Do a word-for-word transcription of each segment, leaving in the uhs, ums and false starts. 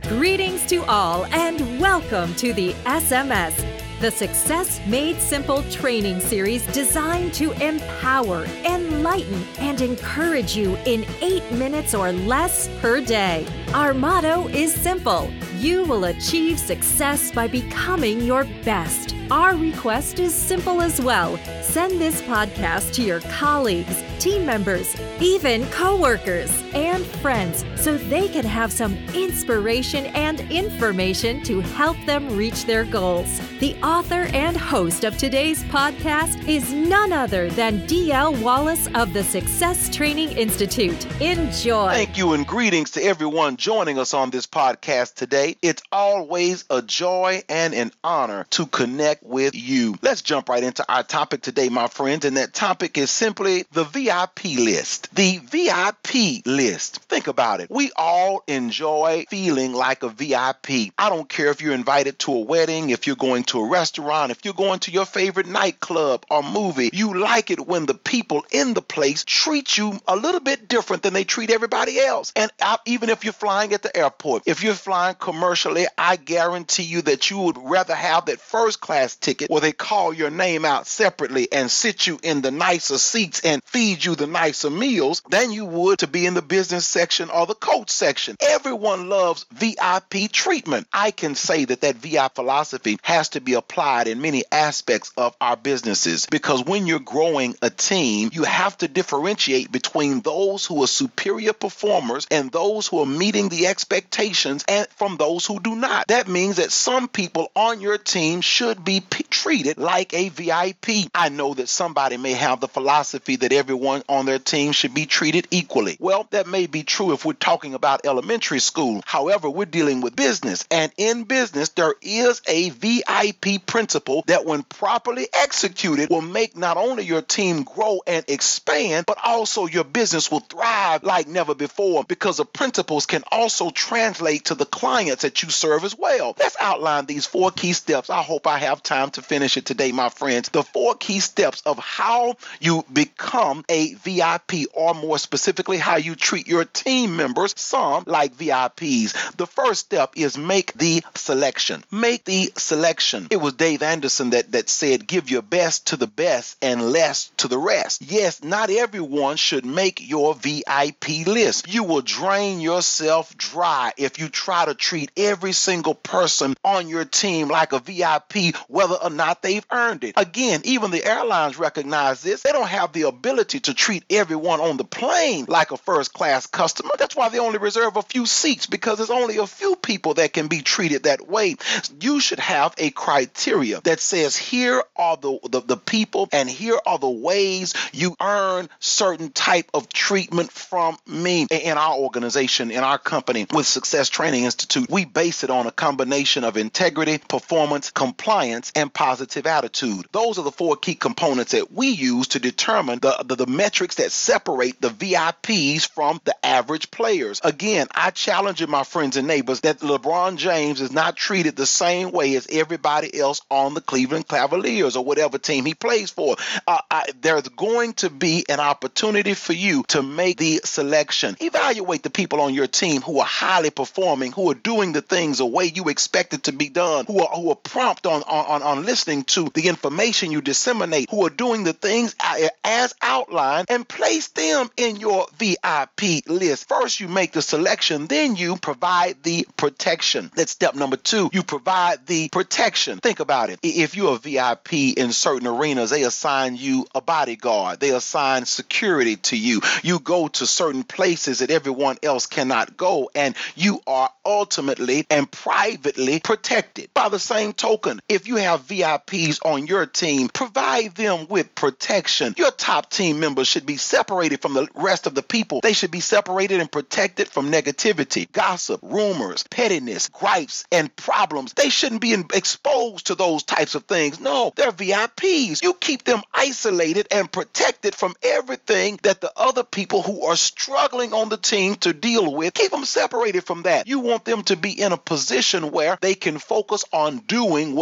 Greetings to all and welcome to the S M S, the Success Made Simple training series designed to empower, enlighten, and encourage you in eight minutes or less per day. Our motto is simple: you will achieve success by becoming your best. Our request is simple as well. Send this podcast to your colleagues, team members, even coworkers and friends so they can have some inspiration and information to help them reach their goals. The author and host of today's podcast is none other than D L Wallace of the Success Training Institute. Enjoy. Thank you and greetings to everyone joining us on this podcast today. It's always a joy and an honor to connect with you. Let's jump right into our topic today, my friends, and that topic is simply the V I P list. The V I P list. Think about it. We all enjoy feeling like a V I P. I don't care if you're invited to a wedding, if you're going to a restaurant, if you're going to your favorite nightclub or movie. You like it when the people in the place treat you a little bit different than they treat everybody else. And even if you're flying at the airport, if you're flying commercially, I guarantee you that you would rather have that first class ticket where they call your name out separately and sit you in the nicer seats and feed you the nicer meals than you would to be in the business section or the coach section. Everyone loves V I P treatment. I can say that that V I P philosophy has to be applied in many aspects of our businesses, because when you're growing a team, you have to differentiate between those who are superior performers and those who are meeting the expectations and from those who do not. That means that some people on your team should be p- treated like a V I P. I know that somebody may have the philosophy that everyone on their team should be treated equally. Well, that may be true if we're talking about elementary school. However, we're dealing with business, and in business, there is a V I P principle that when properly executed will make not only your team grow and expand, but also your business will thrive like never before, because the principles can also translate to the clients that you serve as well. Let's outline these four key steps. I hope I have time to finish it today, my friends. The four key steps of how you become a V I P, or more specifically, how you treat your team members, some like V I Ps. The first step is make the selection. Make the selection. It was Dave Anderson that, that said, give your best to the best and less to the rest. Yes, not everyone should make your V I P list. You will drain yourself dry if you try to treat every single person on your team like a V I P, whether or not they've earned it. Again, even the airlines recognize this. They don't have the ability to treat everyone on the plane like a first-class customer. That's why they only reserve a few seats, because there's only a few people that can be treated that way. You should have a criteria that says here are the, the, the people and here are the ways you earn certain type of treatment from me. In our organization, in our company with Success Training Institute, we base it on a combination of integrity, performance, compliance, and positive attitude. Those are the four key components that we use to determine the, the, the metrics that separate the V I Ps from the average players. Again, I challenge you, my friends and neighbors, that LeBron James is not treated the same way as everybody else on the Cleveland Cavaliers or whatever team he plays for. Uh, I, there's going to be an opportunity for you to make the selection. Evaluate the people on your team who are highly performing, who are doing the things the way you expect it to be done, who are who are prompt on, on, on listening to the information you disseminate, who are doing the things as outlined, and place them in your V I P list. First, you make the selection, then you provide the protection. That's step number two. You provide the protection. Think about it. If you're a V I P in certain arenas, they assign you a bodyguard. They assign security to you. You go to certain places that everyone else cannot go, and you are ultimately and privately protected. By the same token, if you have V I Ps on your team, provide them with protection. Your top team members should be separated from the rest of the people. They should be separated and protected from negativity, gossip, rumors, pettiness, gripes, and problems. They shouldn't be exposed to those types of things. No, they're V I Ps. You keep them isolated and protected from everything that the other people who are struggling on the team to deal with. Keep them separated from that. You want them to be in a position where they can focus on doing what they do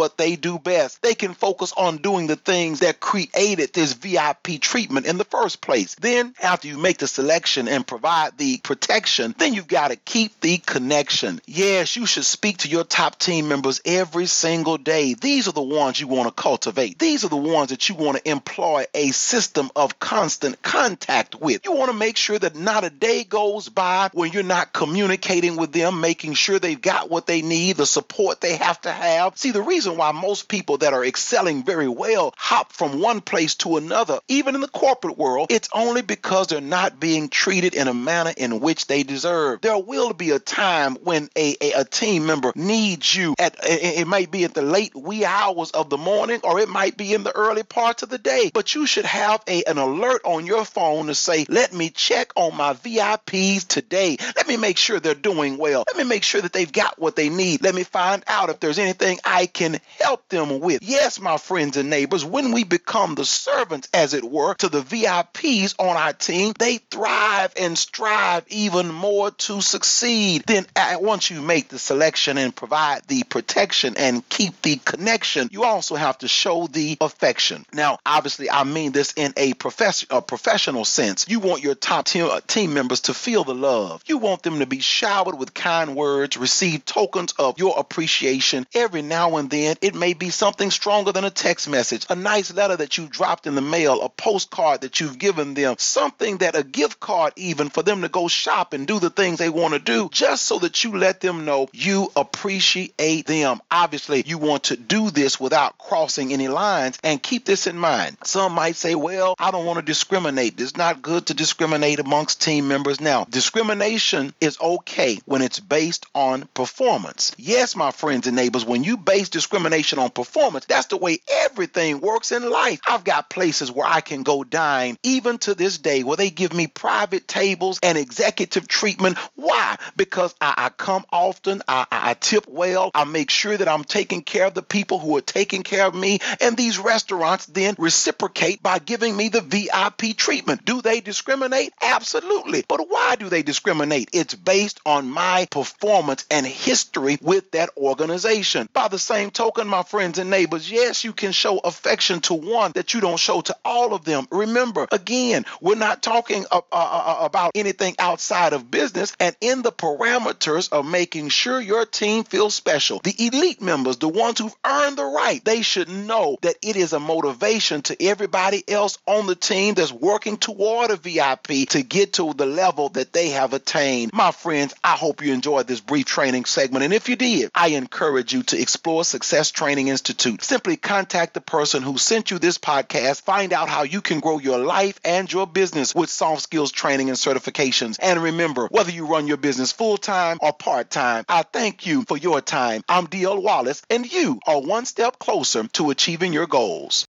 do best. They can focus on doing the things that created this V I P treatment in the first place. Then, after you make the selection and provide the protection, then you've got to keep the connection. Yes, you should speak to your top team members every single day. These are the ones you want to cultivate. These are the ones that you want to employ a system of constant contact with. You want to make sure that not a day goes by when you're not communicating with them, making sure they've got what they need, the support they have to have. See, the reason why most people that are excelling very well hop from one place to another, even in the corporate world, it's only because they're not being treated in a manner in which they deserve. There will be a time when a, a, a team member needs you at, it, it might be at the late wee hours of the morning, or it might be in the early parts of the day, but you should have a, an alert on your phone to say, let me check on my V I Ps today. Let me make sure they're doing well. Let me make sure that they've got what they need. Let me find out if there's anything I can help them with. Yes, my friends and neighbors, when we become the servants, as it were, to the V I Ps on our team, they thrive and strive even more to succeed. Then uh, once you make the selection and provide the protection and keep the connection, you also have to show the affection. Now, obviously, I mean this in a, profess- a professional sense. You want your top team, uh, team members to feel the love. You want them to be showered with kind words, receive tokens of your appreciation. Every now and then, it may be something stronger than a text message, a nice letter that you dropped in the mail, a postcard that you've given them, something that a gift card even for them to go shop and do the things they want to do, just so that you let them know you appreciate them. Obviously, you want to do this without crossing any lines, and keep this in mind. Some might say, well, I don't want to discriminate. It's not good to discriminate amongst team members. Now, discrimination is okay when it's based on performance. Yes, my friends and neighbors, when you base discrimination on performance, that's the way everything works in life. I've got places where I can go dine, even to this day, where they give me private tables and executive treatment. Why? Because I, I come often, I, I tip well, I make sure that I'm taking care of the people who are taking care of me, and these restaurants then reciprocate by giving me the V I P treatment. Do they discriminate? Absolutely. But why do they discriminate? It's based on my performance and history with that organization. By the same token, my friends and neighbors, yes, you can show affection to one that you don't show to all of them. Remember, again, we're not talking uh, uh, about anything outside of business and in the parameters of making sure your team feels special. The elite members, the ones who've earned the right, they should know that it is a motivation to everybody else on the team that's working toward a V I P to get to the level that they have attained. My friends, I hope you enjoyed this brief training segment, and if you did, I encourage you to explore Success Training Institute. Simply contact the person who sent you this podcast, find out how you can grow your life and your business with soft skills training and certifications. And remember, whether you run your business full-time or part-time, I thank you for your time. I'm D L Wallace, and you are one step closer to achieving your goals.